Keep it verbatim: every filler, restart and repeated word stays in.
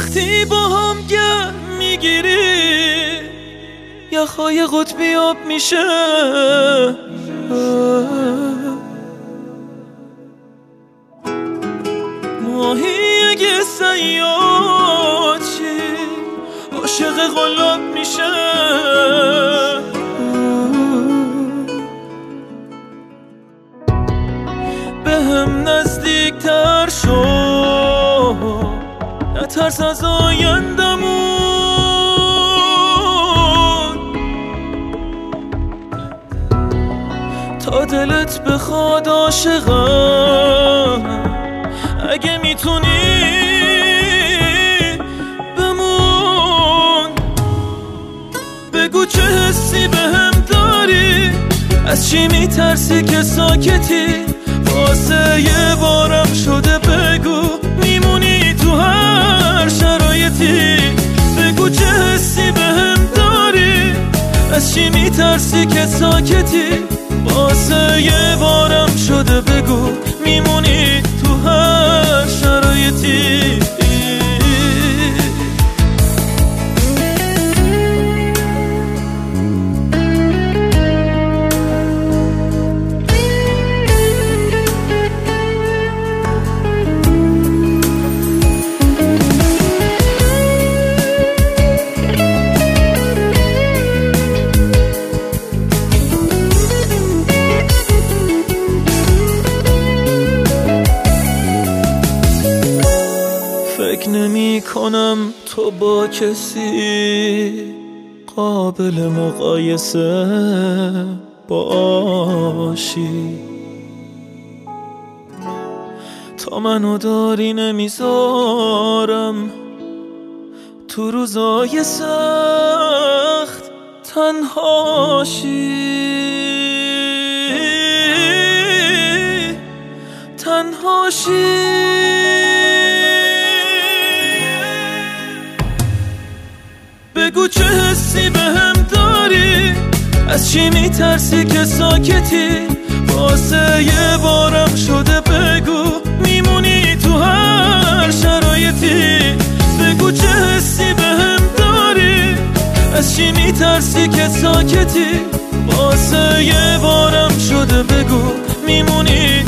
وقتی با هم گرم میگیری یخهای قطبی آب میشه. ماهی اگه صیاد چی عاشق قلاب میشه. به هم نزدیک تر شو نترس از آیندمون. تا دلت بخواد عاشقم اگه میتونی بمون. بگو چه حسی بهم داری، از چی میترسی که ساکتی. واسه یه بارم شده بگو میمونی تو هر شرایطی. بگو چه حسی بهم داری، از چی میترسی که ساکتی. واسه یه بارم شده بگو میمونی تو هر شرایطی. فکر نمی کنم تو با کسی قابل مقایسه باشی. تا منو داری نمیذارم تو روزای سخت تنهاشی. تنهاشی بگو چه حسی بهم داری، از چی میترسی که ساکتی. واسه یه بارم شده بگو میمونی تو هر شرایطی. بگو چه حسی بهم داری، از چی میترسی که ساکتی. واسه یه بارم شده بگو میمونی